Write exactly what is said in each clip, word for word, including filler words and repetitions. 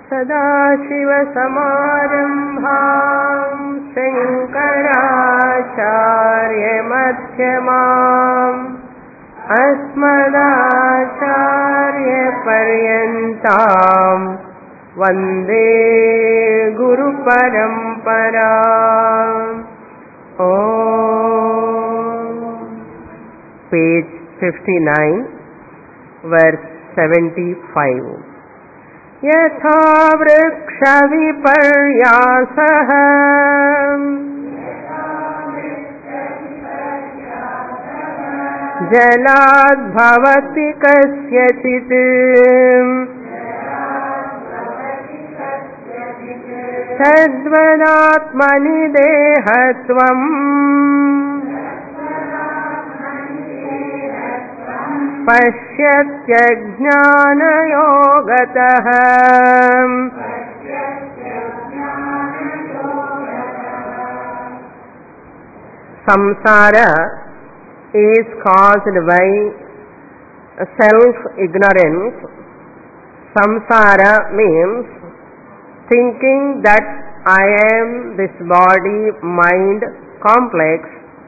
सदाशिवसमारम्भां शङ्कराचार्यमध्यमाम् अस्मदाचार्यपर्यन्तां वन्दे गुरुपरम्पराम्. Page fifty-nine, verse seventy-five. यथा वृक्षविपर्यासः जलाद्भवति कस्यचित् तद्वदात्मनि देहत्वम् पश्यत्यज्ञानयोगतः. Samsara is caused by self-ignorance. Samsara means thinking that I am this body, mind, complex.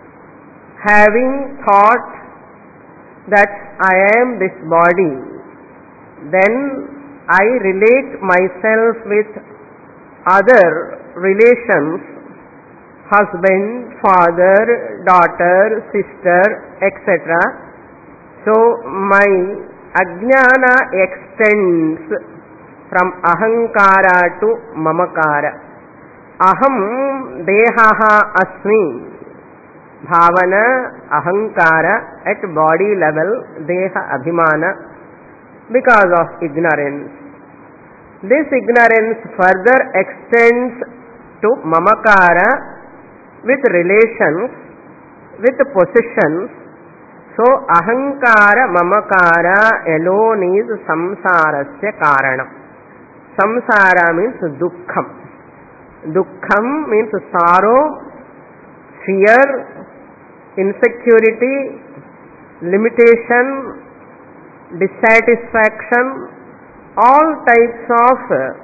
Having thought that I am this body, then I relate myself with other relations, husband, father, daughter, sister, et cetera. So my ajnana extends from ahankara to mamakara. Aham dehaha asmi. Bhavana, ahankara at body level, deha abhimana, because of ignorance. This ignorance further extends to mamakara with relations, with possessions. So ahankara mamakara alone is samsarasya karanam. Samsara means dukkham. Dukkham means sorrow, fear, insecurity, limitation, dissatisfaction, all types of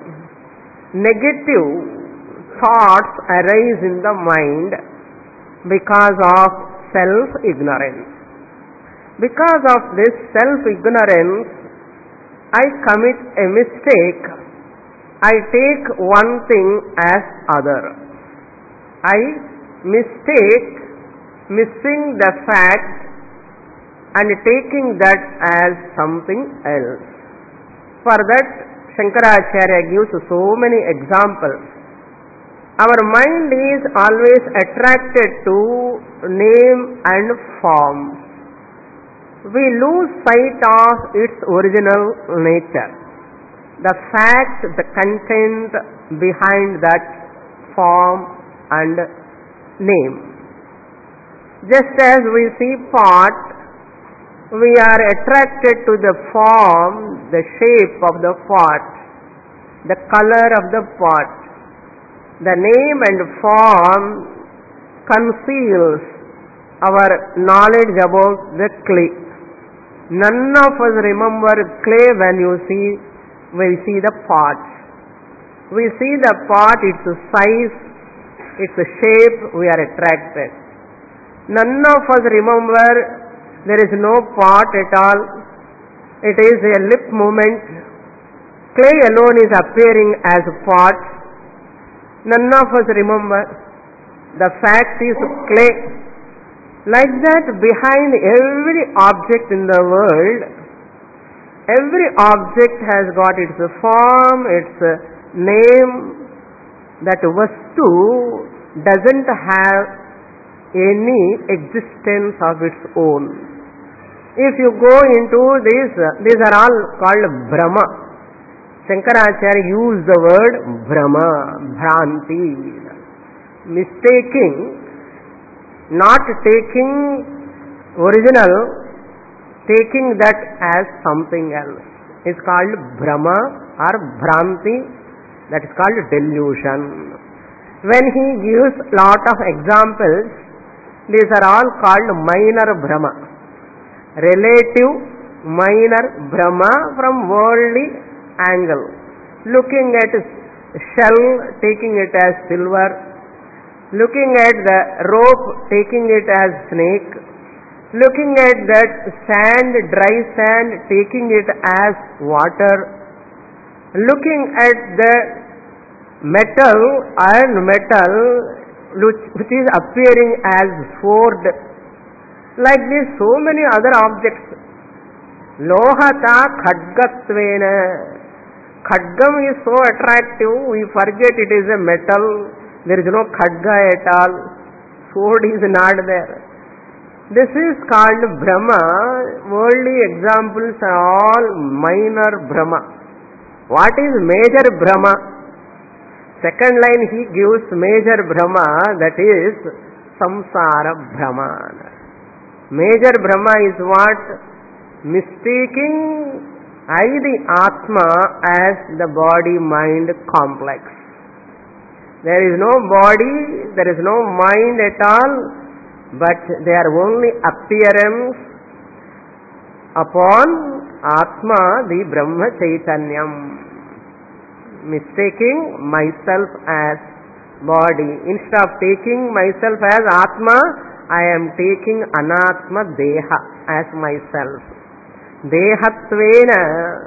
negative thoughts arise in the mind because of self-ignorance. Because of this self-ignorance, I commit a mistake. I take one thing as other. I mistake missing the fact and taking that as something else. For that, Shankaracharya gives so many examples. Our mind is always attracted to name and form. We lose sight of its original nature, the fact, the content behind that form and name. Just as we see pot, we are attracted to the form, the shape of the pot, the color of the pot. The name and form conceals our knowledge about the clay. None of us remember clay when you see, when we see the pot. We see the pot, its size, its shape, we are attracted. None of us remember there is no pot at all. It is a lip movement. Clay alone is appearing as a pot. None of us remember. The fact is clay. Like that, behind every object in the world, every object has got its form, its name. That vastu doesn't have any existence of its own. If you go into this, these are all called Brahma. Shankaracharya used the word Brahma, Bhranti, mistaking, not taking original, taking that as something else. It's called Brahma or Bhranti, that is called delusion. When he gives lot of examples, these are all called minor Brahma. Relative minor Brahma from worldly angle. looking at shell, taking it as silver, looking at the rope, taking it as snake, looking at that sand, dry sand, taking it as water, looking at the metal, iron metal, which, which is appearing as sword. Like this, so many other objects. Lohata khadgatvena. Khadgam is so attractive, we forget it is a metal. There is no khadga at all. Sword is not there. This is called Brahma. Worldly examples are all minor Brahma. What is major Brahma? Second line he gives major Brahma, that is Samsara Brahma. Major Brahma is what? Mistaking I, the Atma, as the body-mind complex. There is no body, there is no mind at all, but they are only appearance upon Atma, the Brahma Chaitanyam. Mistaking myself as body. Instead of taking myself as Atma, I am taking Anatma Deha as myself. Dehatvena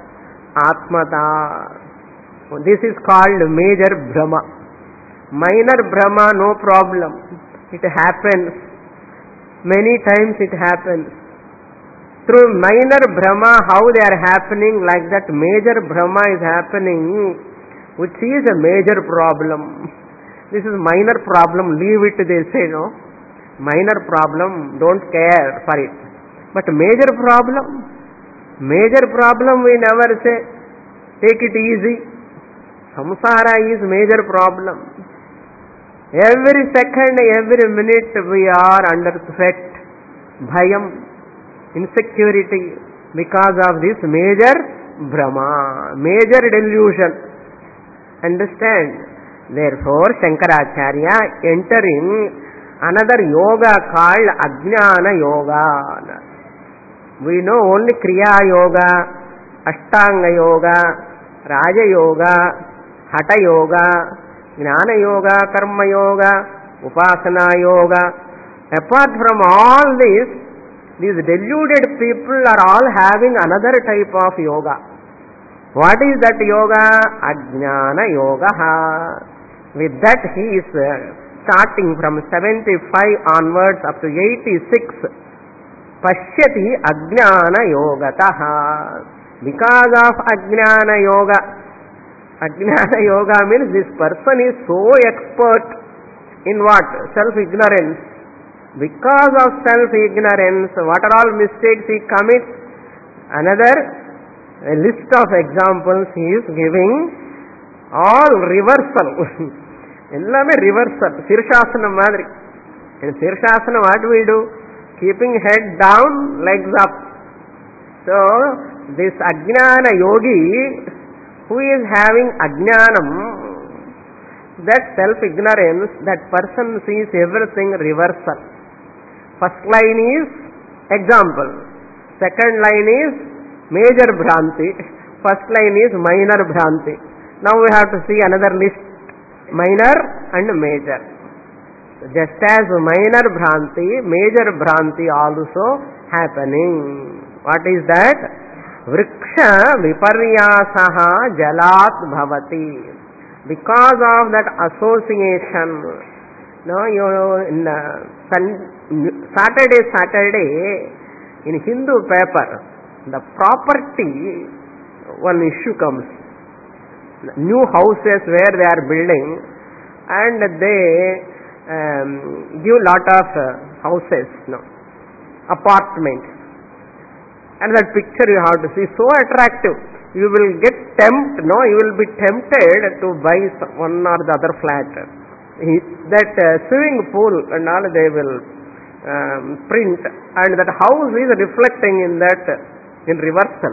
Atmata. This is called major Brahma. Minor Brahma, no problem. It happens. Many times it happens. Through minor Brahma, how they are happening, like that major Brahma is happening, which is a major problem. This is minor problem, leave it, they say, no? Minor problem, don't care for it. But major problem, major problem we never say, take it easy. Samsara is major problem. Every second, every minute we are under threat, bhayam, insecurity, because of this major Brahma, major delusion. Understand? Therefore, Shankaracharya entering another yoga called Ajnana Yoga. We know only Kriya Yoga, Ashtanga Yoga, Raja Yoga, Hatha Yoga, Jnana Yoga, Karma Yoga, Upasana Yoga. Apart from all this, these deluded people are all having another type of yoga. What is that yoga? Ajnana Yoga. With that he is starting from seventy-five onwards up to eighty-six. Pashyati Ajnana Yogataha. Because of Ajnana Yoga. Ajnana Yoga means this person is so expert in what? Self-ignorance. Because of self-ignorance, what are all mistakes he commits? Another a list of examples he is giving. All reversal. Ellame reversal. Sirshasana madri. In Sirshasana what do we do? Keeping head down, legs up. So, this Ajnana yogi, who is having Ajnanam, that self-ignorance, that person sees everything reversal. First line is example. Second line is major Bhranti. First line is minor Bhranti. Now we have to see another list. Minor and major. Just as minor Bhranti, major Bhranti also happening. What is that? Vriksha viparyasaha jalat bhavati. Because of that association, no, you know, in uh, Saturday, Saturday, in Hindu paper, the property, one issue comes. New houses where they are building, and they um, give lot of uh, houses, no, apartments, and that picture you have to see, so attractive. You will get tempted, no, you will be tempted to buy one or the other flat. He, that uh, swimming pool and all they will um, print, and that house is reflecting in that, uh, in reversal.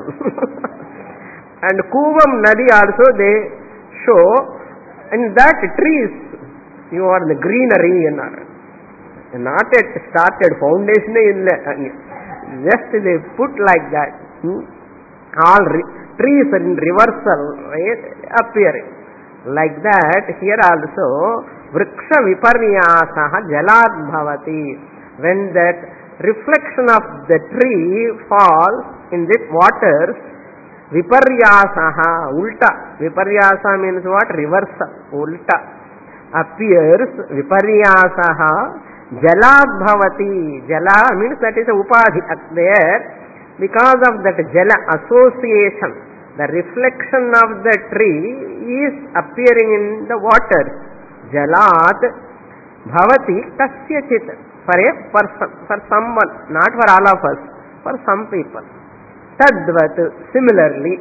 And Kuvam Nadi also they show, in that trees, you are the greenery, you know, not yet started, foundation in the, just they put like that. Hmm? All re, trees in reversal, right, appearing. Like that, here also, vriksha viparyasaha jalad bhavati. When that reflection of the tree falls in the waters, viparyasaha, ulta. Viparyasa means what? Reversal, ulta. Appears, viparyasaha jalad bhavati. Jala means that is a upadhi there. Because of that jala association, the reflection of the tree is appearing in the water. Jalat bhavati kasyachit. For a person, for someone, not for all of us, for some people. Tadvat, similarly,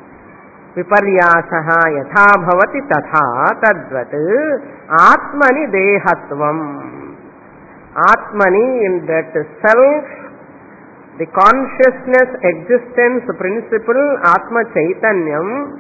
viparyasaha yatha bhavati tatha tadvat atmani dehatvam. Atmani, in that self, the consciousness existence principle, Atma Chaitanyam,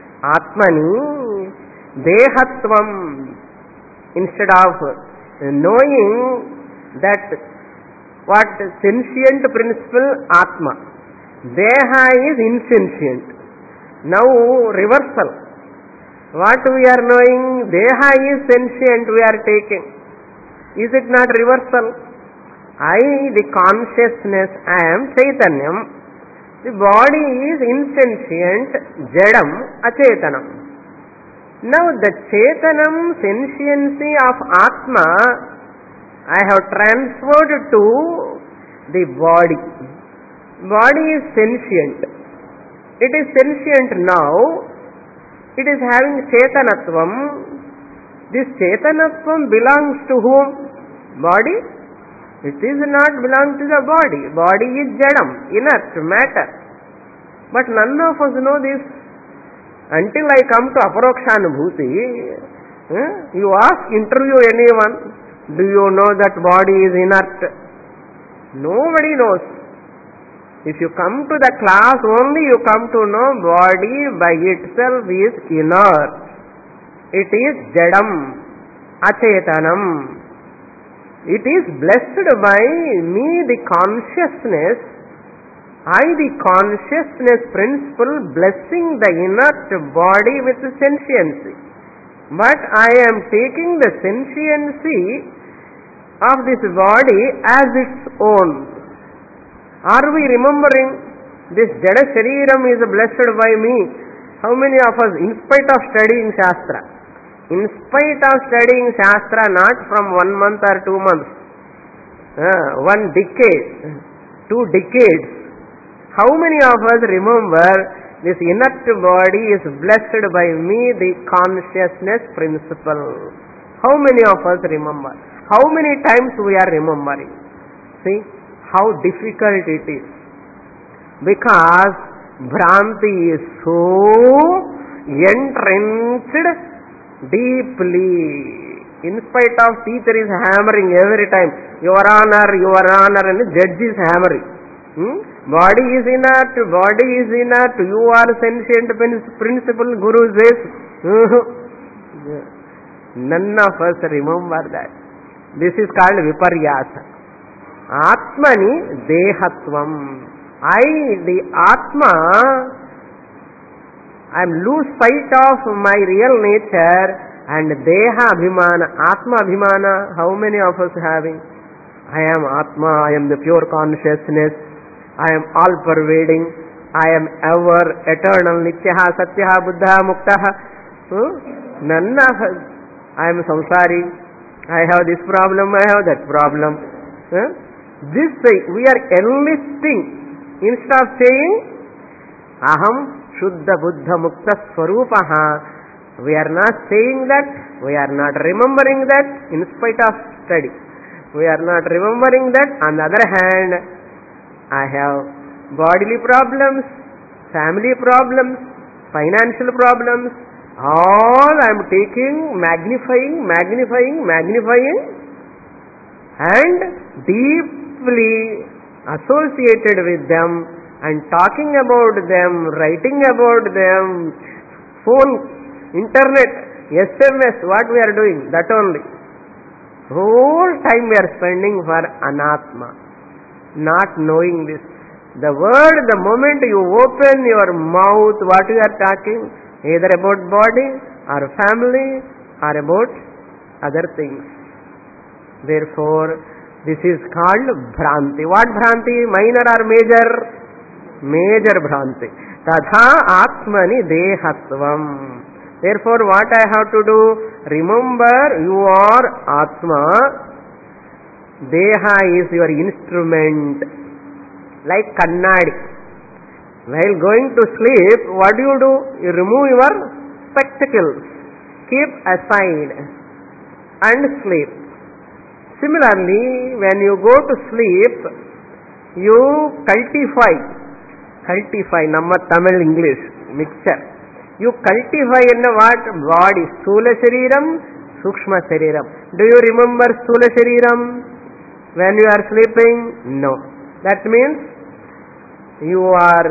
Atmani, Dehatvam, instead of knowing that what sentient principle, Atma, Deha is insentient. Now reversal. What we are knowing, Deha is sentient, we are taking. Is it not reversal? I, the consciousness, I am Chaitanyam. The body is insentient, Jadam, Achetanam. Now the Chetanam, sentiency of Atma, I have transferred to the body. Body is sentient. It is sentient now. It is having Chetanatvam. This Chetanatvam belongs to whom? Body? It is not belong to the body. Body is jadam, inert, matter. But none of us know this. Until I come to aparokshanubhuti, eh, you ask, interview anyone, do you know that body is inert? Nobody knows. If you come to the class, only you come to know body by itself is inert. It is jadam, achetanam. It is blessed by me, the consciousness, I, the consciousness principle, blessing the inert body with sentiency. But I am taking the sentiency of this body as its own. Are we remembering this Jada Shariram is blessed by me? How many of us, in spite of studying Shastra, in spite of studying Shastra, not from one month or two months, uh, one decade, two decades, how many of us remember this inert body is blessed by me, the consciousness principle? How many of us remember? How many times we are remembering? See how difficult it is. Because Bhranti is so entrenched deeply. In spite of teacher is hammering every time, your honor, your honor, and the judge is hammering. Hmm? Body is inert, body is inert, you are sentient principle, Guru says. None of us remember that. This is called viparyasa. Atmani dehatvam. I, the Atma, I am lose sight of my real nature and Deha Abhimana, Atma Abhimana. How many of us having? I am Atma, I am the pure consciousness, I am all pervading, I am ever eternal, Nityaha, Satyaha, Buddha, Muktaha. Hmm? None of us. I am Samsari, I have this problem, I have that problem. Huh? This we are enlisting. Instead of saying Aham Shuddha Buddha Mukta Swarupaha, we are not saying that, we are not remembering that in spite of study. We are not remembering that. On the other hand, I have bodily problems, family problems, financial problems, all I am taking, magnifying, magnifying, magnifying, and deeply associated with them and talking about them, writing about them, phone, internet, S M S, what we are doing, that only. Whole time we are spending for anatma, not knowing this. The word, the moment you open your mouth, what you are talking, either about body or family or about other things. Therefore, this is called Bhranti. What Bhranti? Minor or major? Major Bhranti. Tadha Atmani Dehatvam. Therefore, what I have to do? Remember, you are Atma. Deha is your instrument. Like Kannadi. While going to sleep, what do you do? You remove your spectacles. Keep aside and sleep. Similarly, when you go to sleep, you cultify, cultify, Namma Tamil English mixture. You cultivy in what? Body. Sthula Shariram, Sukshma Shariram. Do you remember Sthula Shariram when you are sleeping? No. That means you are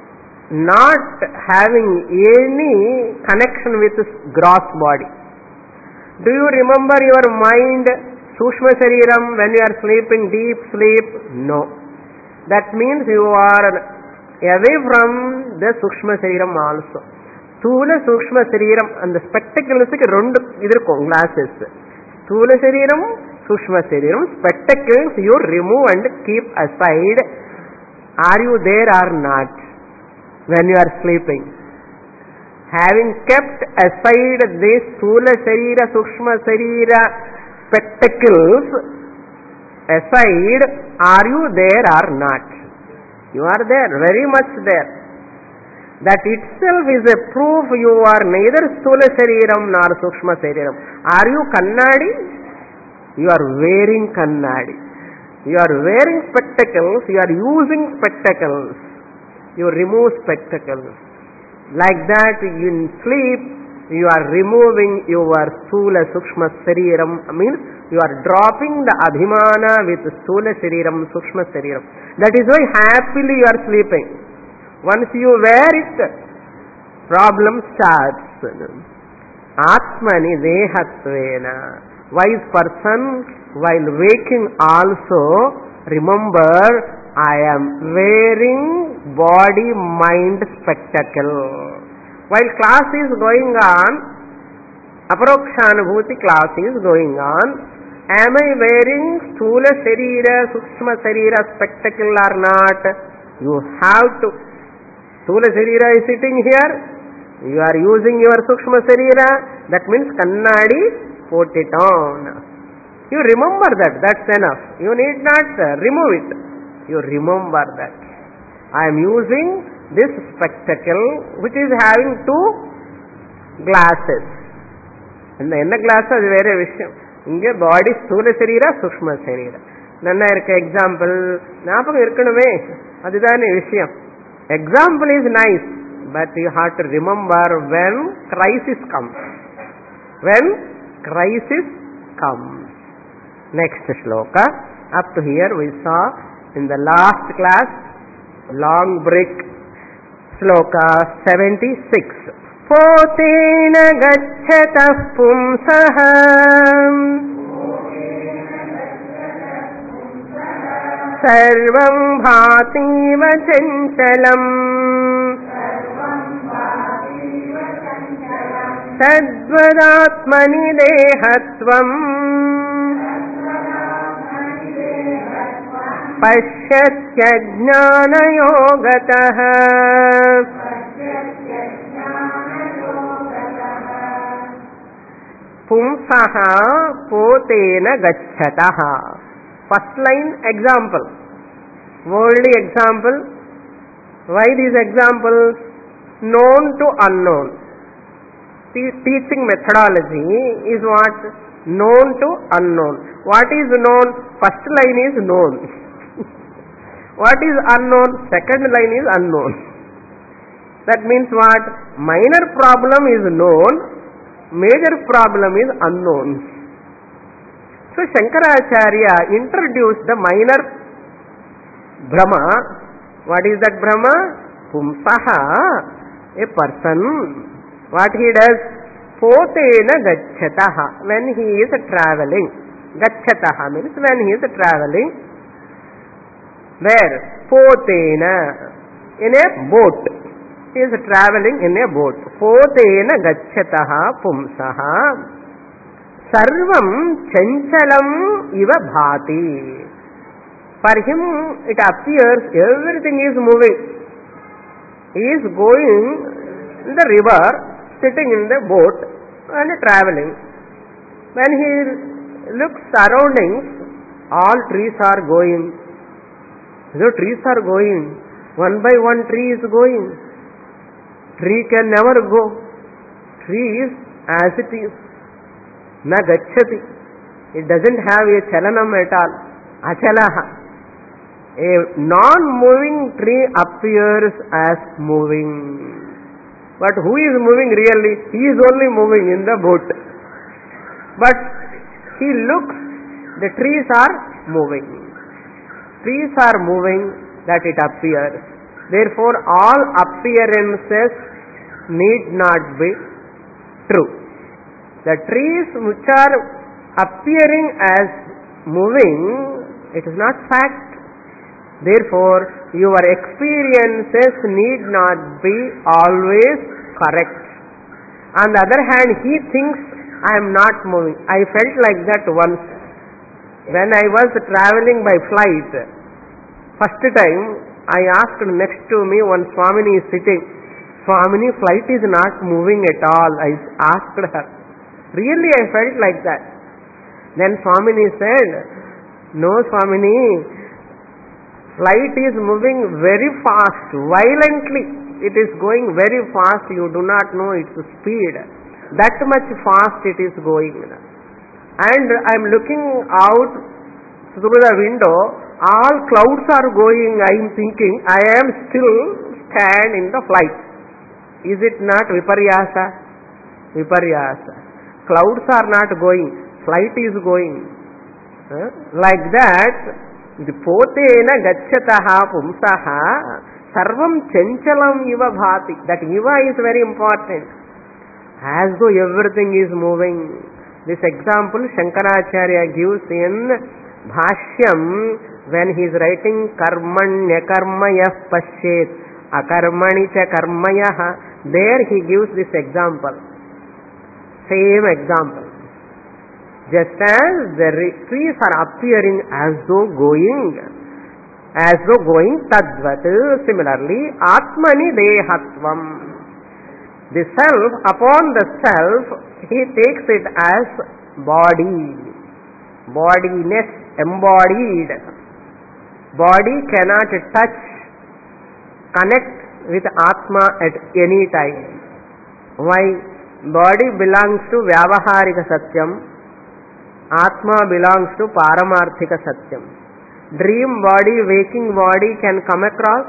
not having any connection with gross body. Do you remember your mind, Sushma Shariram, when you are sleeping deep sleep? No. That means you are away from the Sukshma Shariram also. Sthula Sukshma Shariram and the spectacles rendu idirukku glasses. Sthula Shariram, Sukshma Shariram, spectacles you remove and keep aside. Are you there or not when you are sleeping? Having kept aside this Sthula Sharira, Sukshma Sharira spectacles aside, are you there or not? You are there, very much there. That itself is a proof you are neither Sthula Shariram nor Sukshma Shariram. Are you Kannadi? You are wearing Kannadi. You are wearing spectacles, you are using spectacles. You remove spectacles. Like that, in sleep, you are removing your Sthula Sukshma Shariram. Means you are dropping the Abhimana with Sthula Shariram, Sukshma Shariram. That is why happily you are sleeping. Once you wear it, problem starts. Atmani Dehatvena. Wise person, while waking also, remember, I am wearing body-mind spectacle. While class is going on, Aparokshanubhuti class is going on, am I wearing Sthula Sharira, Sukshma Sharira spectacle or not? You have to. Sthula Sharira is sitting here, you are using your Sukshma Sharira, that means Kannadi, put it on. You remember that, that's enough. You need not uh, remove it. You remember that. I am using this spectacle which is having two glasses. And the glass is very vishయం. Inge body Sthula Sharira, Sukshma Sharira. Nanna irka example, ஞாபகம் இருக்கணுமே, அதுதானே விஷயம். Example is nice, but you have to remember when crisis comes. When crisis comes. Next shloka. Up to here we saw in the last class, long break, shloka seventy-six. Potena gacchata pumsaha sarvam bhativa chanchalam tadvadatmani dehatvam pashyatya jnanayogatah. Pumsaha potena gacchataha. First line example, worldly example. Why these examples? Known to unknown. Te- teaching methodology is what? Known to unknown. What is known? First line is known. What is unknown? Second line is unknown. That means what? Minor problem is known, major problem is unknown. So Shankaracharya introduced the minor Brahma. What is that Brahma? Pumsaha, a person. What he does? Potena gacchataha, when he is traveling. Gacchataha means when he is traveling. Where? Potena. In a boat. He is traveling in a boat. Potena gacchataha pumsaha. Sarvam chanchalam iva bhati. For him it appears everything is moving. He is going in the river, sitting in the boat and traveling. When he looks surroundings, all trees are going. The trees are going. One by one tree is going. Tree can never go. Tree is as it is. Na gacchati. It doesn't have a chalanam at all. Achalaha. A non-moving tree appears as moving. But who is moving really? He is only moving in the boat. But he looks, the trees are moving. Trees are moving, that it appears. Therefore, all appearances need not be true. The trees which are appearing as moving, it is not fact. Therefore, your experiences need not be always correct. On the other hand, he thinks, I am not moving. I felt like that once. When I was traveling by flight, first time, I asked next to me, one Swamini is sitting. Swamini, flight is not moving at all. I asked her. Really, I felt like that. Then Swamini said, no Swamini, flight is moving very fast, violently. It is going very fast. You do not know its speed. That much fast it is going. And I am looking out through the window. All clouds are going. I am thinking, I am still stand in the flight. Is it not viparyasa? Viparyasa. Clouds are not going. Flight is going. Huh? Like that, the potena gacchataha pumsaha sarvam chanchalam iva bhati. That iva is very important. As though everything is moving. This example Shankaracharya gives in Bhashyam when he is writing karmanya karmayah pasyet akarmani cha karmayah. There he gives this example. Same example. Just as the trees are appearing as though going, as though going tadvat. Similarly, atmani dehatvam. The self, upon the self, he takes it as body, bodiness, embodied. Body cannot touch, connect with Atma at any time. Why? Body belongs to Vyavaharika Satyam. Atma belongs to Paramarthika Satyam. Dream body, waking body can come across.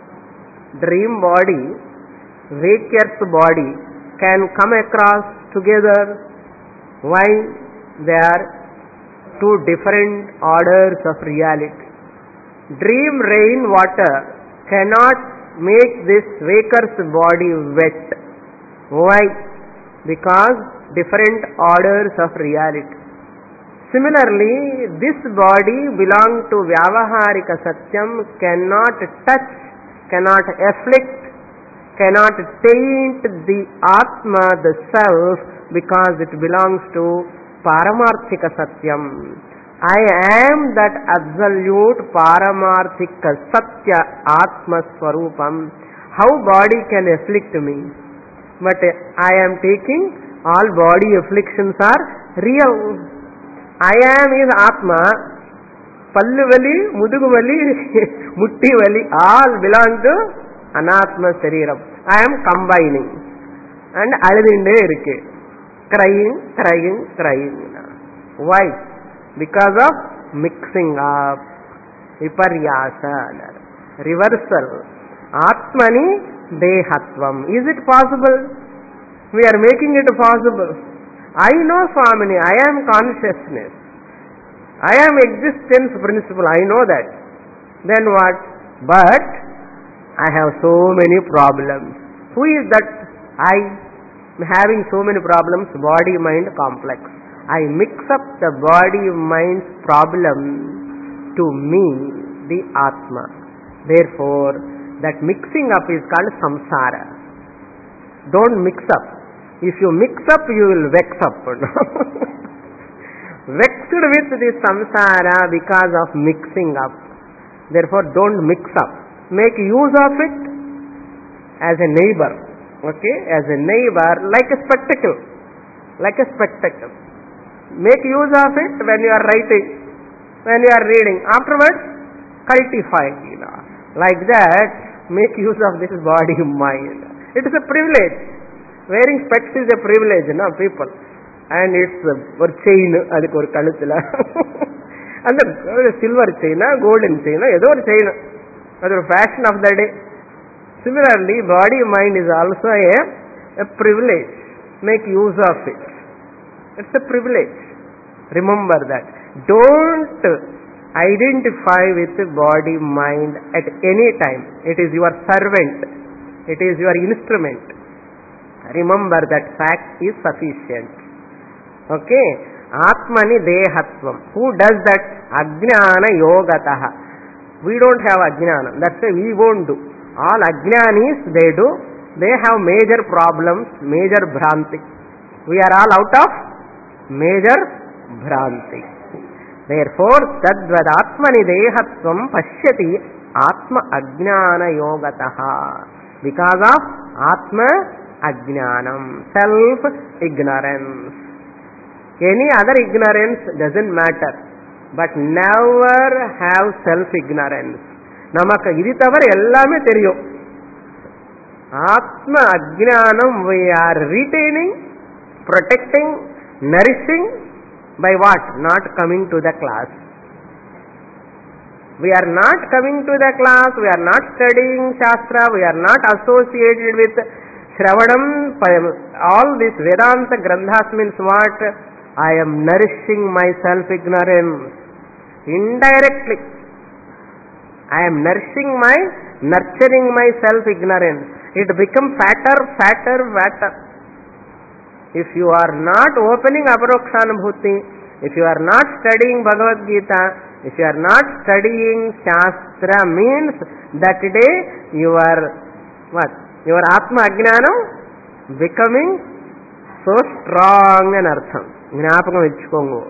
Dream body, waker's body can come across together. Why? They are two different orders of reality. Dream rain water cannot make this waker's body wet. Why? Because different orders of reality. Similarly, this body belong to Vyavaharika Satyam, cannot touch, cannot afflict, cannot taint the Atma, the self, because it belongs to Paramarthika Satyam. I am that absolute Paramarthika Satya Atma Swarupam. How body can afflict me? But I am taking all body afflictions are real. I am is Atma, Pallu Vali, Mudugu Vali, Mutti Vali, all belong to Anatma Shariram. I am combining. And Alidinde Irke. Crying, crying, crying. Why? Because of mixing up. Viparyasa. Reversal. Atmani Dehatvam. Is it possible? We are making it possible. I know Swamini, I am consciousness. I am existence principle, I know that. Then what? But I have so many problems. Who is that I am having so many problems? Body-mind complex. I mix up the body-mind problem to me. the Atma. Therefore, that mixing up is called samsara. Don't mix up. If you mix up, you will vex up. Vexed with the samsara because of mixing up. Therefore, don't mix up. Make use of it as a neighbor. Okay? As a neighbor, like a spectacle. Like a spectacle. Make use of it when you are writing, when you are reading. Afterwards, cultivate. You know. Like that, make use of this body mind. It is a privilege. Wearing specs is a privilege, no, people. And it's a chain, adukku or kaluthula. And the silver chain, golden chain, edo or chain. That is fashion of the day. Similarly, body mind is also a, a privilege. Make use of it. It's a privilege. Remember that. Don't identify with the body mind at any time. It is your servant. It is your instrument. Remember that fact is sufficient. Okay? Atmani dehatvam. Who does that? Ajnana yogataha. We don't have ajnana. That's why we won't do. All ajnanis, they do. They have major problems, major bhranti. We are all out of major bhranti. Therefore, tadvad atmani dehatvam pashyati atma ajnana yogataha. Because of atma ajnanam, self-ignorance. Any other ignorance doesn't matter. But never have self-ignorance. Namakka idi thavar ellame theriyum. Atma ajnanam we are retaining, protecting, nourishing by what? Not coming to the class. We are not coming to the class, we are not studying Shastra, we are not associated with Shravanam, all this Vedanta Granthas means what? I am nourishing my self-ignorance. Indirectly. I am nourishing my, nurturing my self-ignorance. It becomes fatter, fatter, fatter. If you are not opening Aparokshanubhuti, if you are not studying Bhagavad Gita, if you are not studying Shastra, means that day your what? Your Atma Ajnanam becoming so strong an artham. Gnapakam ichukongo.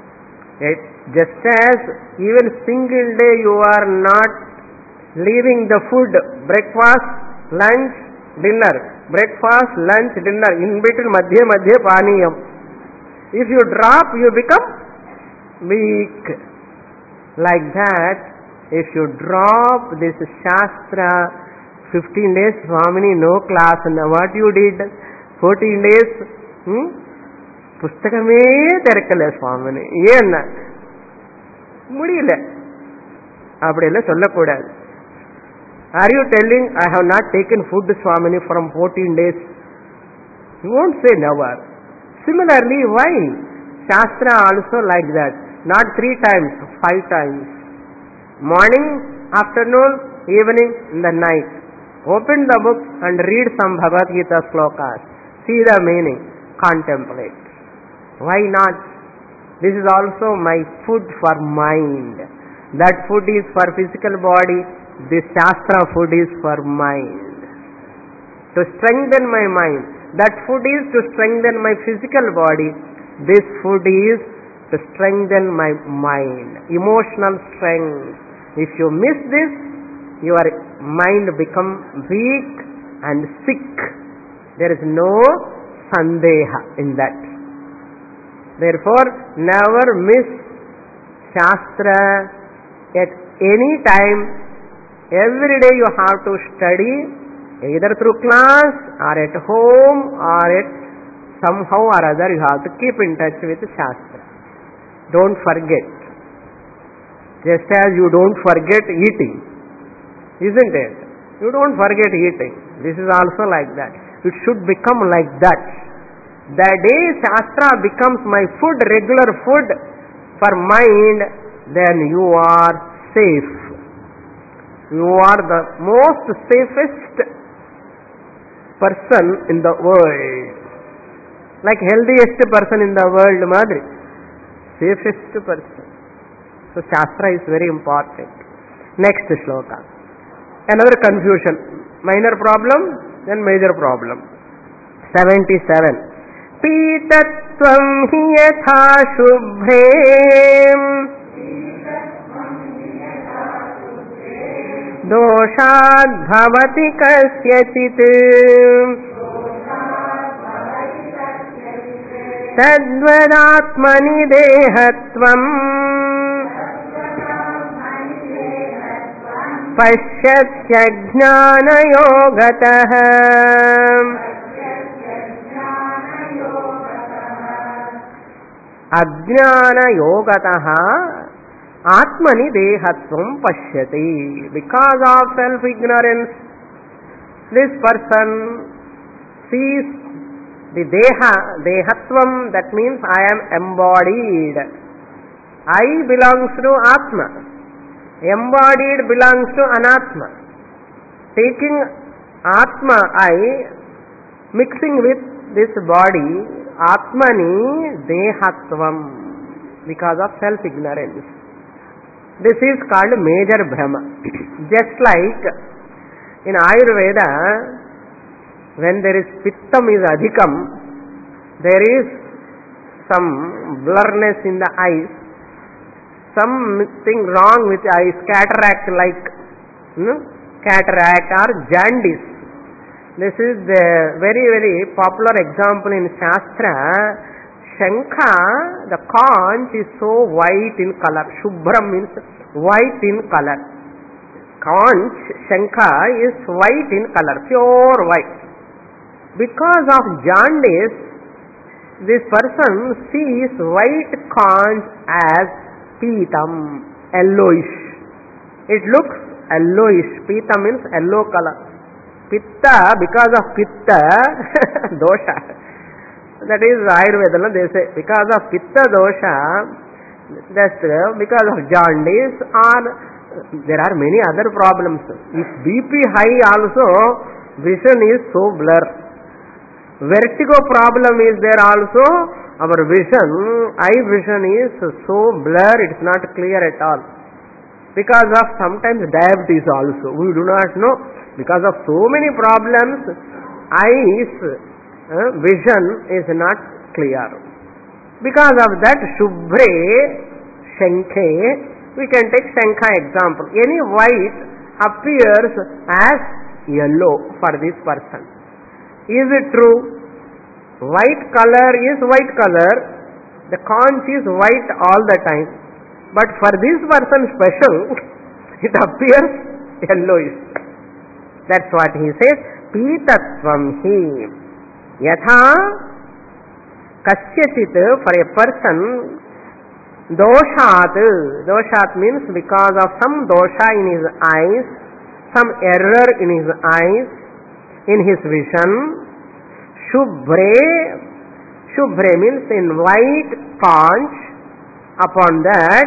Just as even single day you are not leaving the food, breakfast, lunch, dinner, breakfast, lunch, dinner, in between madhya madhya paniyam. If you drop, you become weak. Like that, if you drop this Shastra, fifteen days, Swamini, no class, and what you did, fourteen days, hmm? Pustakame terakale Swamini. Yen mudiyala. Appadiyella sollakudadu. Are you telling, I have not taken food, Swamini, from fourteen days? You won't say never. Similarly, why? Shastra also like that. Not three times, five times. Morning, afternoon, evening, in the night. Open the book and read some Bhagavad Gita slokas. See the meaning. Contemplate. Why not? This is also my food for mind. That food is for physical body. This Shastra food is for mind. To strengthen my mind. That food is to strengthen my physical body. This food is to strengthen my mind. Emotional strength. If you miss this, your mind become weak and sick. There is no sandeha in that. Therefore, never miss Shastra at any time. Every day you have to study, either through class or at home or at somehow or other you have to keep in touch with Shastra. Don't forget. Just as you don't forget eating, isn't it? You don't forget eating. This is also like that. It should become like that. The day Shastra becomes my food, regular food for mind, then you are safe. You are the most safest person in the world. Like healthiest person in the world, Madri. Safest person. So Shastra is very important. Next shloka. Another confusion. Minor problem, then major problem. seventy-seven. Pitatvam hi yatha shubhre doshad bhavati kasyachit tadvadatmani dehatvam pashyatya jnanayogatah. Ajnanayogatah atmani dehatvam pashyati. Because of self-ignorance, this person sees the deha, dehatvam, that means I am embodied. I belongs to Atma. Embodied belongs to Anatma. Taking Atma, I, mixing with this body, Atmani dehatvam, because of self-ignorance. This is called major Brahma. Just like in Ayurveda, when there is pittam is adhikam, there is some blurriness in the eyes, something wrong with eyes, cataract like hmm, cataract or jaundice. This is the very very popular example in Shastra. Shankha, the conch is so white in color. Shubhram means white in color. Conch, Shankha is white in color, pure white. Because of jaundice, this person sees white conch as pitam, yellowish. It looks yellowish. Pitam means yellow color. Pitta, because of pitta, dosha. That is Ayurveda, they say, because of pitta dosha, that's because of jaundice, or there are many other problems. If B P high also, vision is so blur. Vertigo problem is there also, our vision, eye vision is so blur, it's not clear at all. Because of sometimes diabetes also, we do not know. Because of so many problems, eyes, uh, vision is not clear. Because of that, Shubhre, Shankhe, we can take Shankha example. Any white appears as yellow for this person. Is it true? White color is white color. The conch is white all the time. But for this person special, it appears yellowish. That's what he says. Pitatvam hi. Yatha kasyachit, for a person, doshat. Doshat means because of some dosha in his eyes, some error in his eyes, in his vision. Shubhre, Shubhre means in white conch, upon that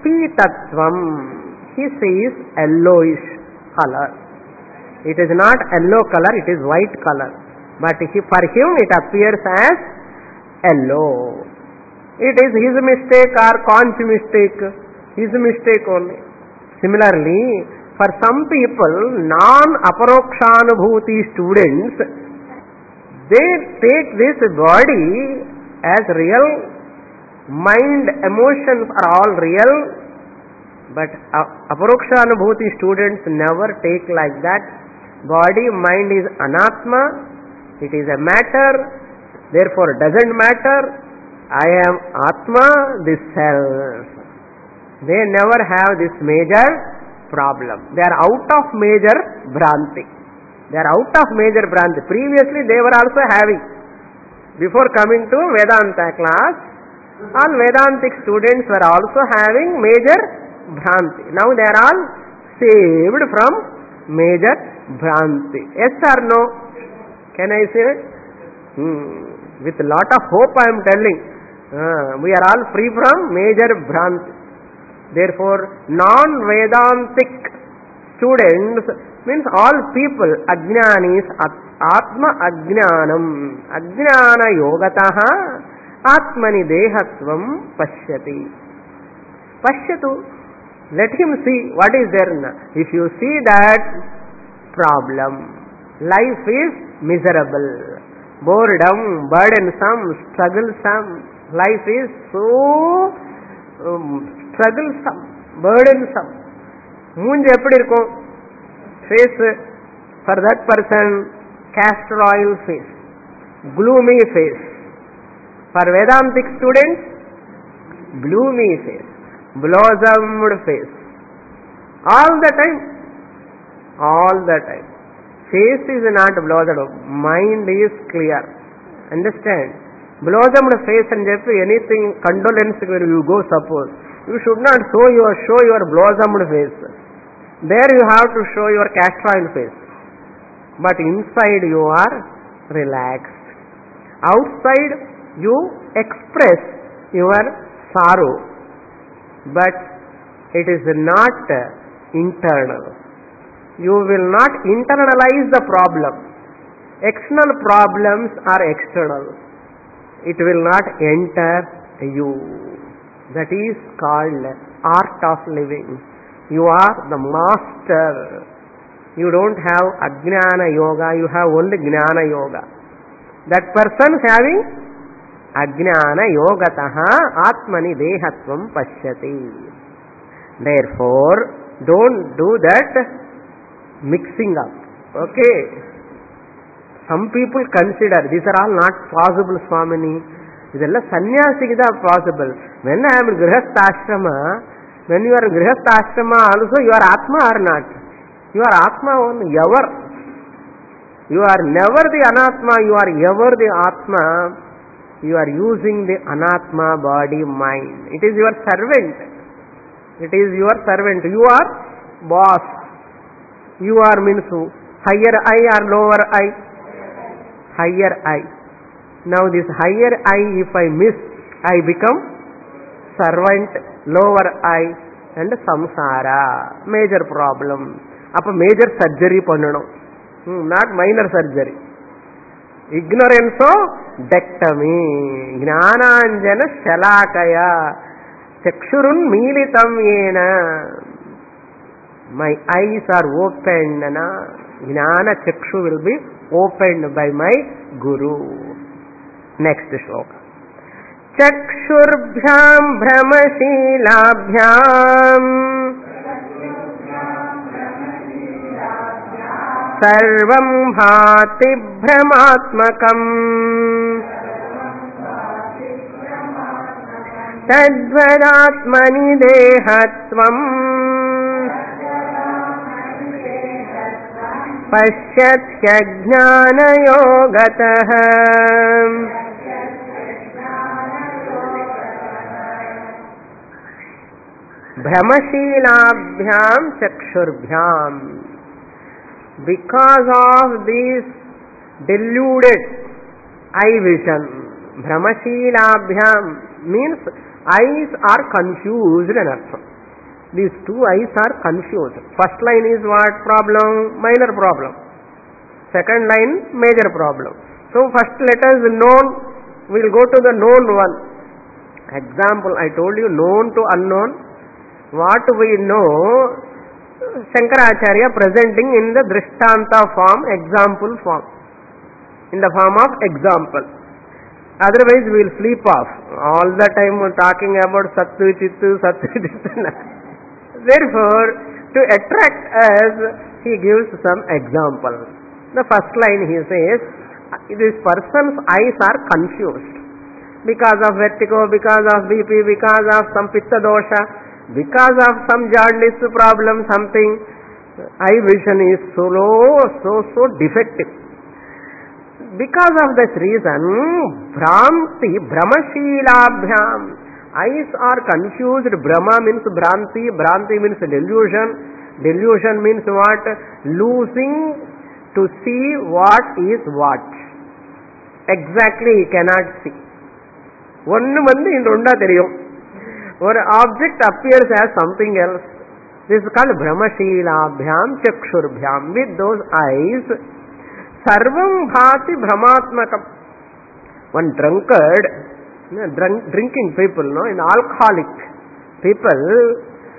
pitatvam, he sees yellowish color. It is not yellow color, it is white color. But he, for him it appears as yellow. It is his mistake or conch mistake, his mistake only. Similarly, for some people, non-aparokshanubhuti students, they take this body as real, mind, emotions are all real, but aparokshanubhuti students never take like that. Body, mind is anatma, it is a matter, therefore doesn't matter. I am atma, this self. They never have this major problem. They are out of major Bhranti. They are out of major Bhranti. Previously they were also having. Before coming to Vedanta class, all Vedantic students were also having major Bhranti. Now they are all saved from major Bhranti. Yes or no? Can I say it? Hmm. With a lot of hope I am telling. Uh, we are all free from major Bhranti. Therefore, non-Vedantic students means all people, ajnanis, atma ajnanam, ajnana yogataha, atmani dehatvam pashyati. Pashyatu Let him see what is there. If you see that problem, life is miserable, boredom, burdensome, strugglesome. Life is so um, strugglesome, burdensome. மூஞ்சி எப்படி இருக்கும்? Face for that person, castor oil face, gloomy face. For Vedantic students, gloomy face, blossomed face. All the time, all the time. Face is not blossomed, mind is clear. Understand? Blossomed face and if anything condolence where you go, suppose you should not show your show your blossomed face. There you have to show your castor oil face. But inside you are relaxed. Outside you express your sorrow, but it is not internal. You will not internalize the problem. External problems are external. It will not enter you. That is called art of living. You are the master. You don't have Ajnana Yoga, you have only Jnana Yoga. That person having Ajnana Yogataha Atmani Dehatvam Pashyati. Therefore, don't do that mixing up. Okay? Some people consider these are all not possible, Swamini. Idella sannyasiki da possible. When I am in Grihastha Ashrama, when you are in Grihastha Ashrama also you are Atma or not? You are Atma only, ever. You are never the Anatma, you are ever the Atma. You are using the Anatma body, mind. It is your servant. It is your servant. You are boss. You are means higher I or lower I? Higher I. Now this higher I, if I miss, I become servant, lower I, and samsara. Major problem. Appa major surgery pannanum. Hmm, not minor surgery. Ignorance of dectomy. Jnananjana shalakaya. Chakshurun militam yena. My eyes are opened. Jnana chakshu will be opened by my Guru. Next shloka. Chakshurabhyam brahmasheelabhyam sarvam bhati brahmatmakam tadvadatmani dehatvam pasyathya jnana yogatah. Brahmasheelabhyam chakshurabhyam. Because of this deluded eye vision, Brahmasheelabhyam means eyes are confused in artham. These two eyes are confused. First line is what problem? Minor problem. Second line, major problem. So first let us known, we will go to the known one. Example, I told you known to unknown. What we know, Shankaracharya presenting in the Drishtanta form, example form, in the form of example. Otherwise we will sleep off. All the time we are talking about Sattu Chittu, Sattu Chittu. Therefore, to attract us, he gives some example. The first line he says, this person's eyes are confused. Because of vertigo, because of B P, because of some Pitta dosha, because of some jaundice problem, something, eye vision is so low, so, so defective. Because of this reason, Bhranti, Brahmasheelabhyam, eyes are confused. Brahma means Bhranti, Bhranti means delusion, delusion means what? Losing to see what is what. Exactly he cannot see. One mandi in Runda Teriyum. Or object appears as something else. This is called Brahmasheelabhyam Chakshurabhyam. With those eyes, Sarvam Bhati Brahmatmakam. One drunkard, you know, drink, drinking people, no, in alcoholic people,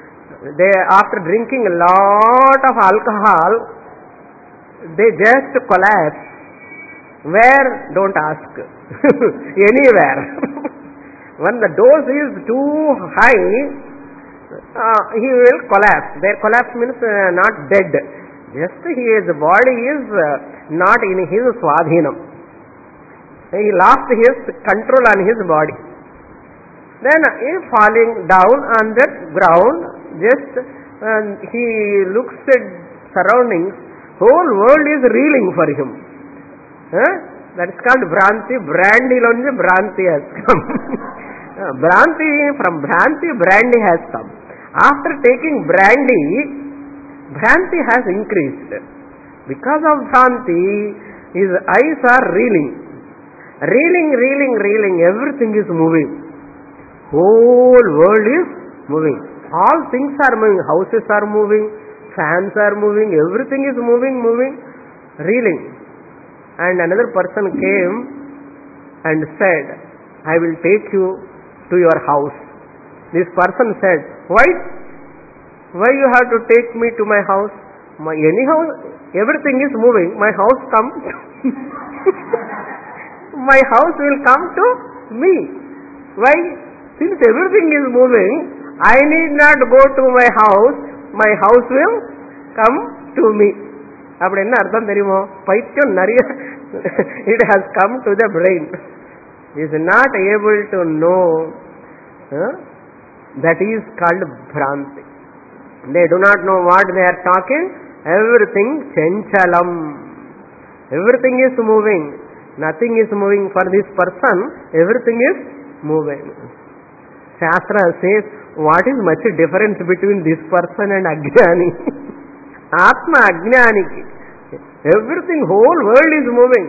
They, after drinking a lot of alcohol, they just collapse. Where? Don't ask. Anywhere. When the dose is too high, uh, he will collapse. Their collapse means uh, not dead. Just his body is uh, not in his swadhinam. He lost his control on his body. Then he falling down on the ground, just uh, he looks at surroundings, whole world is reeling for him. Huh? That is called Bhranti. Brandy lonje Bhranti has come. Bhranti, from Bhranti, brandy has come. After taking brandy, Bhranti has increased. Because of Bhranti, his eyes are reeling. Reeling, reeling, reeling, everything is moving. Whole world is moving. All things are moving. Houses are moving, fans are moving, everything is moving, moving, reeling. And another person came and said, I will take you to your house. This person said, why? Why you have to take me to my house? My, anyhow, everything is moving. My house come. My house will come to me. Why? Since everything is moving, I need not go to my house. My house will come to me. அப்படி என்ன அர்த்தம் தெரியுமோ? பைத்தியம் நிறைய. It has come to the brain. Is not able to know. Huh? That is called Bhranti. They do not know what they are talking. Everything chanchalam. Everything is moving. Nothing is moving for this person. Everything is moving. Shastra says, what is much difference between this person and Ajnani? Atma Ajnaniki. Everything, whole world is moving.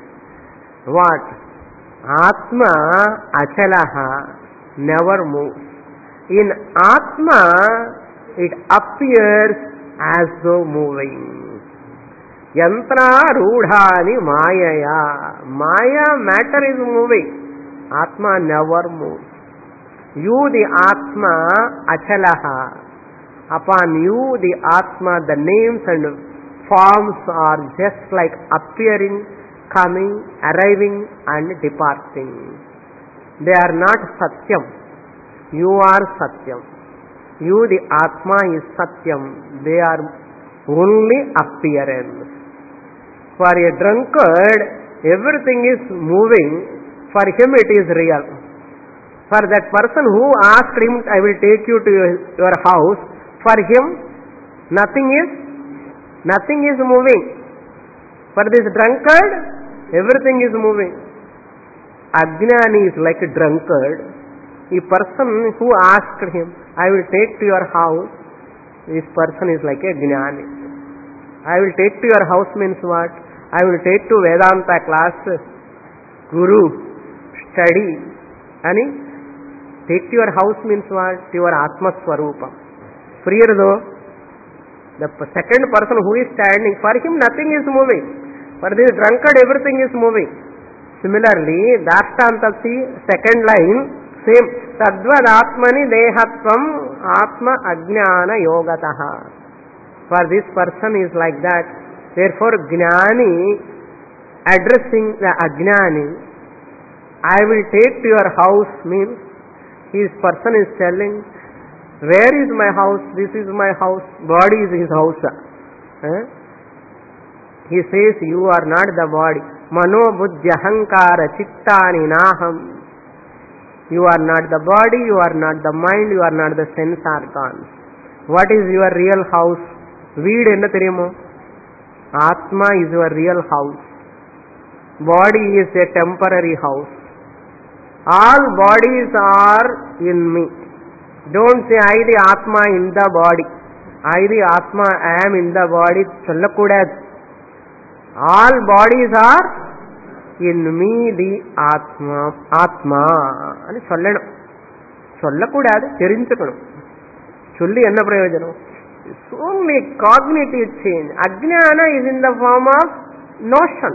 What? Atma Achalaha never moves. In Atma, it appears as though moving. Yantra Rudhani Mayaya. Maya matter is moving. Atma never moves. You the Atma Achalaha. Upon you the Atma, the names and forms are just like appearing, coming, arriving and departing. They are not Satyam. You are Satyam. You the Atma is Satyam. They are only appearance. For a drunkard, everything is moving. For him it is real. For that person who asked him, I will take you to your, your house, for him, nothing is, nothing is moving. For this drunkard, everything is moving. Ajnani is like a drunkard. A person who asked him, I will take to your house, this person is like a Jnani. I will take to your house means what? I will take to Vedanta class, Guru, study. Ani, take to your house means what? Your Atma Swarupa. Freer though, the second person who is standing, for him nothing is moving. For this drunkard everything is moving. Similarly, Dashtantasi, second line, same. Tadvad Atmani Dehatvam Atma Ajnana Yogataha. For this person is like that. Therefore, Jnani addressing the Ajnani, I will take to your house means, his person is telling, where is my house? This is my house. Body is his house. Eh? He says, you are not the body. Mano buddhya hankara chittani naham. You are not the body, you are not the mind, you are not the sense organs. What is your real house? Veed enna theriyumo? Atma is your real house. Body is a temporary house. All bodies are in me. Don't say, I the Atma in the body. I the Atma am in the body. Sollakudadu. All bodies are in me the Atma. Atma. Ani sollanam. Sollakudadu. Therinchukanu. Solli enna prayojanam? It's only cognitive change. Ajnana is in the form of notion.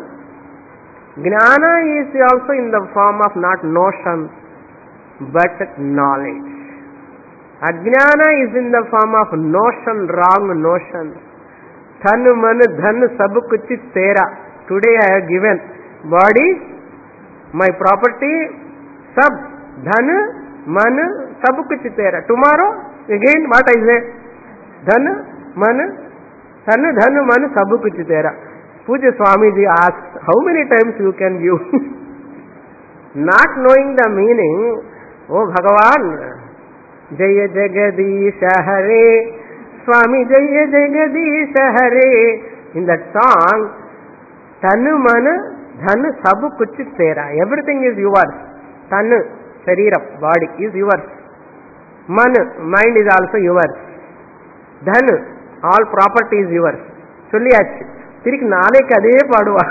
Jnana is also in the form of not notion, but knowledge. Ajnana is in the form of notion, wrong notion. Than, man, dhan, sab kuch tera. Today I have given body, my property, sab, dhan, man, sab kuch tera. Tomorrow, again what I say? Dhan, man, dhan, dhan, man, sab kuch tera. Puja Swamiji asks, how many times you can give? Not knowing the meaning, oh Bhagavan, Jaya Jagadisha Hare, Swami Jaya Jagadisha Hare. In that song, Tanu Mana Dhanu Sabu Kuch Tera. Everything is yours. Tanu, Sharira, body is yours. Mana, mind is also yours. Dhanu, all property is yours. Solliyachu. Tirik nale kade paduva.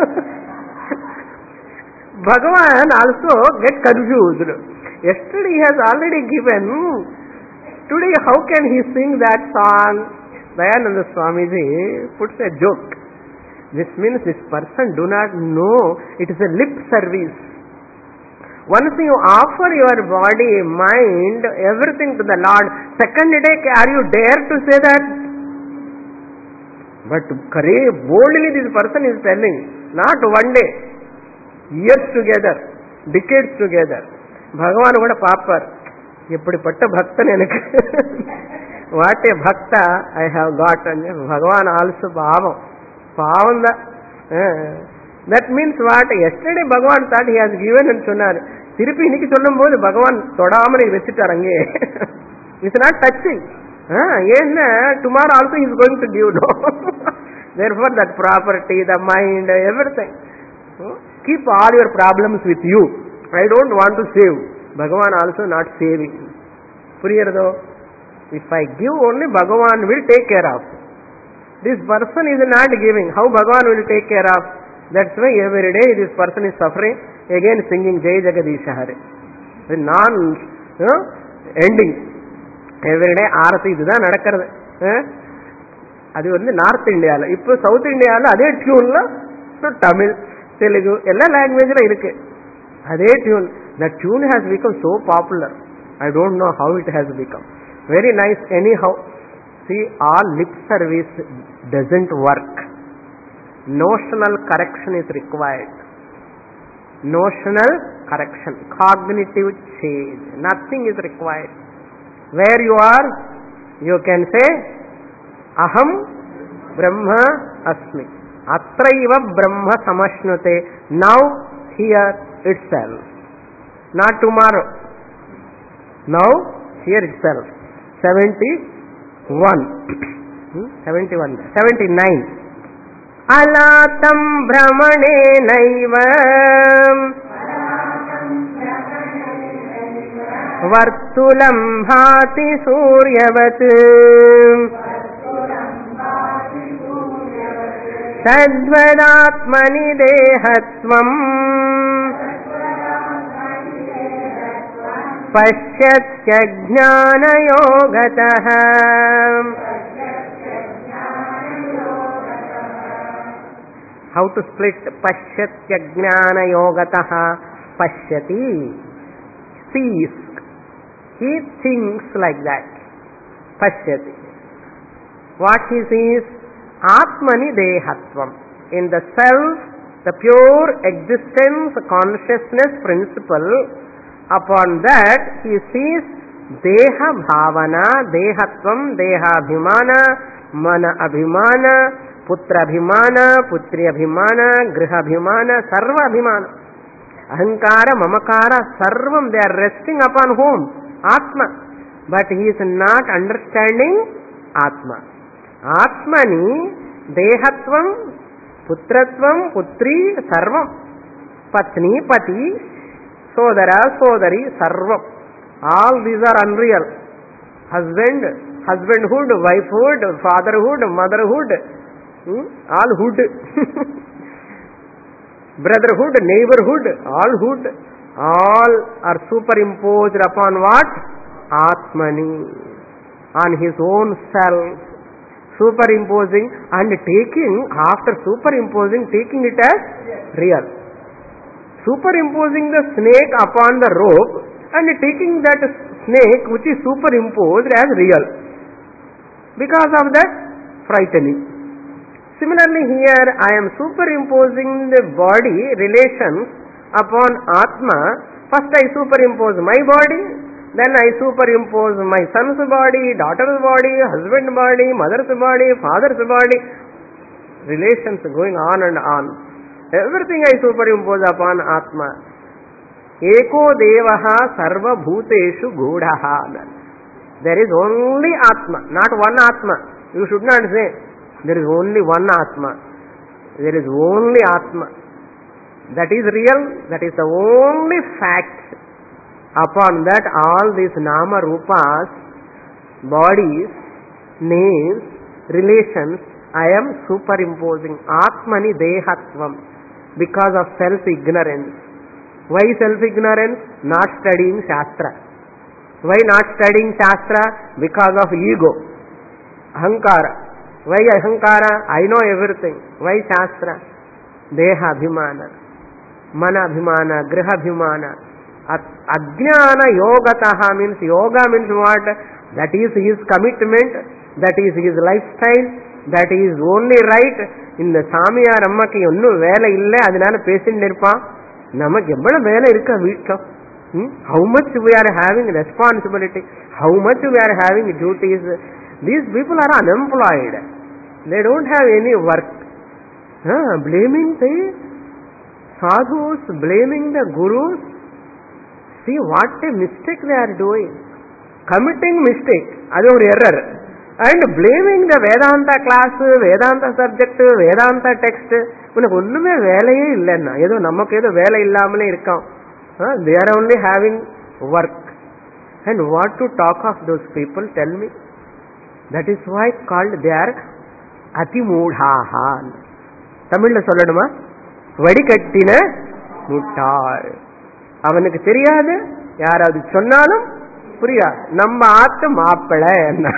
Bhagavan also get confused. Yesterday he has already given. Today how can he sing that song? Dayananda Swamiji puts a joke. This means this person do not know it is a lip service. Once you offer your body, mind, everything to the Lord, second day are you dare to say that? But boldly this person is telling, not one day, years together, decades together. Bhagavan kuda papar. Eppadi patta bhakta nenakku. What a bhakta I have got. Bhagavan also pavam. Pavam da. That means what? Yesterday Bhagavan thought he has given and sonnar. Thirupi iniki sollumbodhu Bhagavan todamani vechittar ange. It's not touching. Tomorrow also he is going to give. No. Therefore that property, the mind, everything. Keep all your problems with you. I don't want to save. Bhagavan also not saving. Puriyarado? If I give only, Bhagavan will take care of. This person is not giving. How Bhagavan will take care of? That's why every day this person is suffering. Again singing Jai Jagadisha Hare. Non you know, ending. Every day Aarati idha nadakkuradhu. Adu vandu North India la. Ipo South India la adhe tune la so Tamil, Telugu ella language la irukku. Adhe tune. The tune has become so popular. I don't know how it has become. Very nice anyhow. See, all lip service doesn't work. Notional correction is required. Notional correction. Cognitive change. Nothing is required. Where you are, you can say, Aham Brahma Asmi. Atraiva Brahma Samashnute. Now, here itself. Not tomorrow. Now, here itself. seventy-one. seventy-one. seventy-nine. Alatam Brahmane Naivam Vartulam Bhati Suryavat Sadvadatmani Dehatvam Pashyatya Jnana Yogataha. How to split Pashyatya Jnana Yogataha? Pashyati, sees. He thinks like that. Pashyati. What he sees? Atmani Dehatvam. In the self, the pure existence, consciousness principle, upon that he sees Deha Bhavana, Dehatvam, Deha Abhimana, Mana Abhimana, Putra Abhimana, Putri Abhimana, Griha Abhimana, Sarva Abhimana. Ahankara, Mamakara, Sarvam, they are resting upon whom? Atma. But he is not understanding Atma. Atmani, Dehatvam, Putratvam, Putri, Sarvam. Patni, Pati, Sodara, Sodari, Sarvam. All these are unreal. Husband, husbandhood, wifehood, fatherhood, motherhood, hmm? all hood. Brotherhood, neighborhood, all hood. All are superimposed upon what? Atmani. On his own self. Superimposing and taking, after superimposing, taking it as real. Superimposing the snake upon the rope and taking that snake which is superimposed as real. Because of that, frightening. Similarly here, I am superimposing the body relations upon Atma. First I superimpose my body, then I superimpose my son's body, daughter's body, husband's body, mother's body, father's body. Relations going on and on. Everything I superimpose upon Atma. Eko devaha sarva bhuteshu gudaha. There is only Atma, not one Atma. You should not say there is only one Atma. There is only Atma. That is real, that is the only fact. Upon that all these Nama Rupas, bodies, names, relations, I am superimposing. Atmani Dehatvam. Because of self-ignorance. Why self-ignorance? Not studying Shastra. Why not studying Shastra? Because of ego. Ahankara. Why Ahankara? I know everything. Why Shastra? Deha Abhimana. Mana Abhimana. Griha Abhimana. Ajnana Yogataha means, yoga means what? That is his commitment. That is his lifestyle. That is only right. In the Samiya Rammaki onnu vela illa adinala patient nirpa. Namak ebbada vela irukka veetla. How much we are having responsibility, how much we are having duties. These people are unemployed. They don't have any work. Huh, blaming the sadhus, blaming the gurus. See what a mistake they are doing. Committing mistake, adu or error. And blaming the Vedanta class, Vedanta subject, Vedanta text. Unaku onnume velaye illanna. Edo namakku edo vela illamale irukkam. Uh, they are only having work. And what to talk of those people, tell me? That is why called they are Atimudhaha. Tamil la solladuma? Vadikattina muttal. Avanukku theriyadu, yaravadu sonnalum puriya. Namma aattu maappala enna.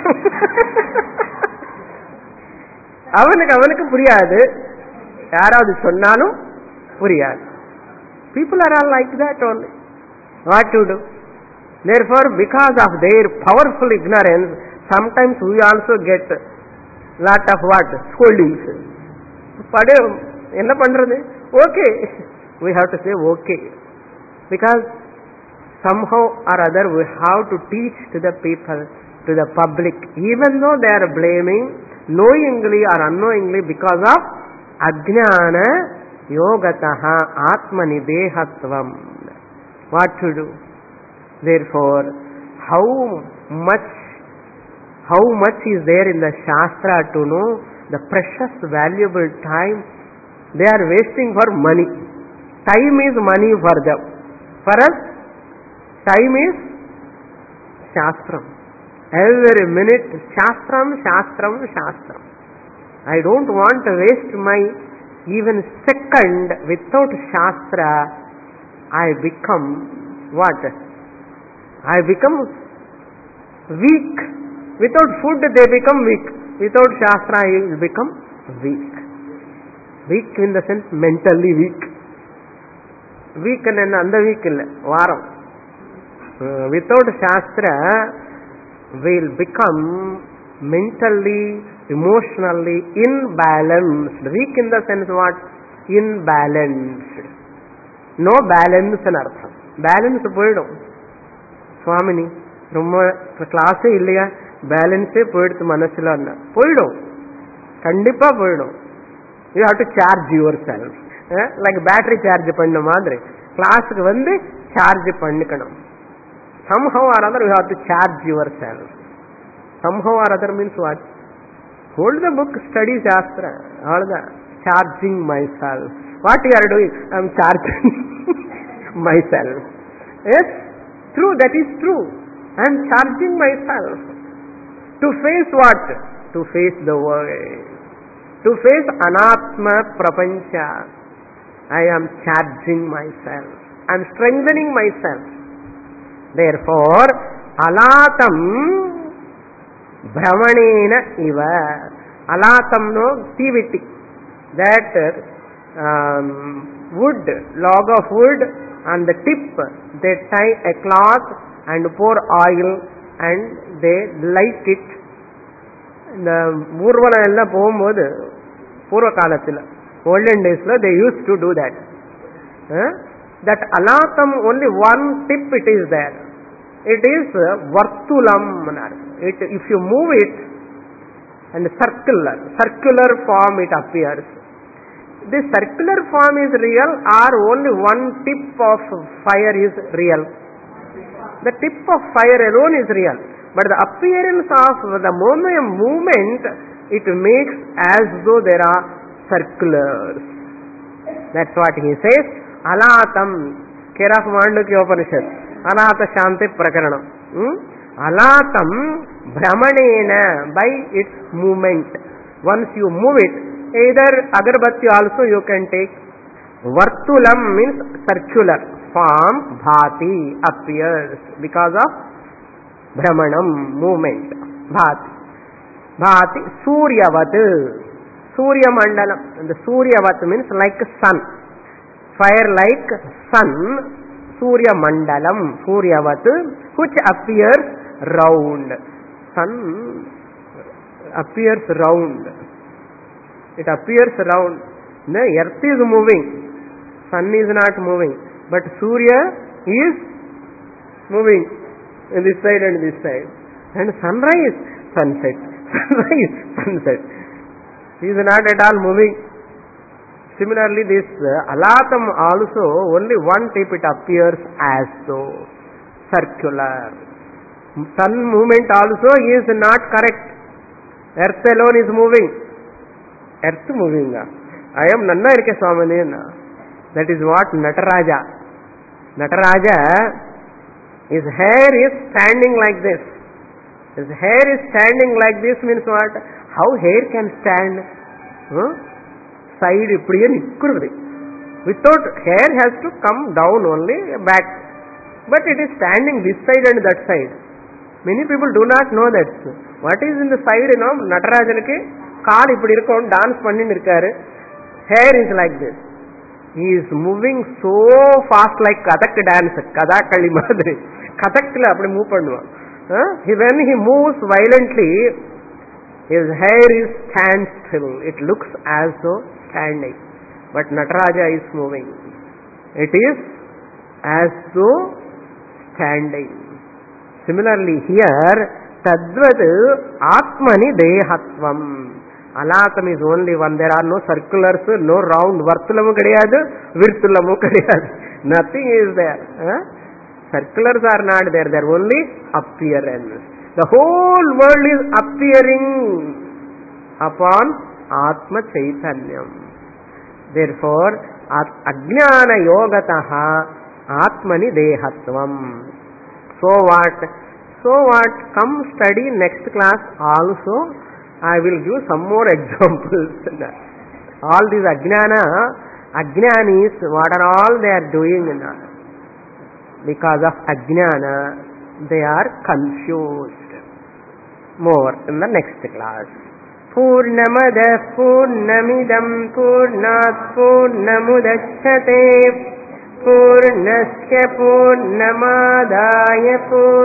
Avanukku avanukku puriyadu, yaravadu sonnalum puriyadu. People are all like that only. What to do? Therefore, because of their powerful ignorance, sometimes we also get lot of what? Scoldings. Pade, enna pandrathu? Okay. We have to say okay. Because somehow or other we have to teach to the people, to the public, even though they are blaming, knowingly or unknowingly, because of ajnana yogataha atmani dehatvam. What to do? Therefore, how much how much is there in the Shastra to know the precious valuable time they are wasting for money. Time is money for them. For us, time is Shastram. Every minute Shastram, Shastram, Shastram. I don't want to waste my even second without Shastra. I become what? I become weak. Without food they become weak. Without Shastra I will become weak. Weak in the sense mentally weak. Weak and another weak illa varam. Without Shastra we will become mentally, emotionally imbalanced. Weak in the sense what? Imbalanced. No balance in artham. Balance poidum. Swamini, Rumma class illaya, balance poidum manasila anna. Poidum. Kandipa poidum. You have to charge yourself. Eh? Like battery charge panna madre. Class ku vande charge pannikanam. Somehow or other you have to charge yourself. Somehow or other means what? Hold the book, study Shastra. All the charging myself. What you are doing? I am charging myself. Yes, true, that is true. I am charging myself. To face what? To face the world. To face anatma prapancha. I am charging myself. I am strengthening myself. Therefore, alatam brahmanena iva. Alatam no activity. That um, wood, log of wood, on the tip they tie a cloth and pour oil and they light it. இந்த ஊர்வலம் எல்லாம் போகும்போது பூர்வ காலத்தில் olden daysல they used to do that. Huh? That alatam only one tip it is there. It is vartulam. It, if you move it and circular, circular form it appears. This circular form is real or only one tip of fire is real? The tip of fire alone is real. But the appearance of the movement, it makes as though there are circulars. That's what he says. Alatam, care of Mandukya Upanishad, Alata Shanti Prakaranam. Hmm? Alatam Brahmanena, by its movement. Once you move it, either agarbatti also you can take. Vartulam means circular form, bhati appears because of brahmanam, movement. Bhati. Bhati suryavat. Surya mandalam. The suryavat means like sun. Fire like sun. Surya mandalam. Suryavat, which appears round. Sun appears round. It appears round. The earth is moving. Sun is not moving. But Surya is moving. In this side and this side. And sunrise, sunset. Sunrise, sunset. He is not at all moving. Similarly, this uh, alatam also, only one tip it appears as though circular. Sun movement also is not correct. Earth alone is moving. Earth moving. I am Nanna Irke Swamini. That is what Nataraja. Nataraja, his hair is standing like this. His hair is standing like this means what? How hair can stand? Huh? Side ipdiye nikkurudi. Without hair has to come down only back. But it is standing this side and that side. Many people do not know that. What is in the side, you know, Natarajaniki kaal ipdi irukom dance panninu irkaru. Hair is like this. He is moving so fast like Kathak dance, Kathakali madri. Kathak la apdi move pannuva. When he moves violently, his hair is stand still. It looks as though standing. But Nataraja is moving. It is as though standing. Similarly here, Tadvad Atmani Dehatvam. Alatam is only one. There are no circulars, no round. Vartulamu kadiyadu, virtulamu kadiyadu. Nothing is there. Huh? Circulars are not there. They are only appearance. The whole world is appearing upon Atma Chaitanyam. Therefore, Ajnana Yogataha Atmani Dehatvam. So what? So what? Come study next class also. I will give some more examples. All these Ajnana, Ajnanis, what are all they are doing? Because of Ajnana, they are confused. More in the next class. Purnamada Purnamidam Purnat Purnamudachyate Purnasya Purnamadaya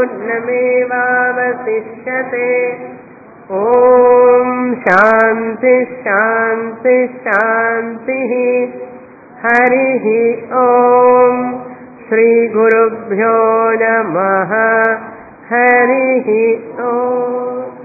Purnamevavasishyate. Om Shanti Shanti Shanti Harihi Om Shri Gurubhyo Namaha Harihi Om.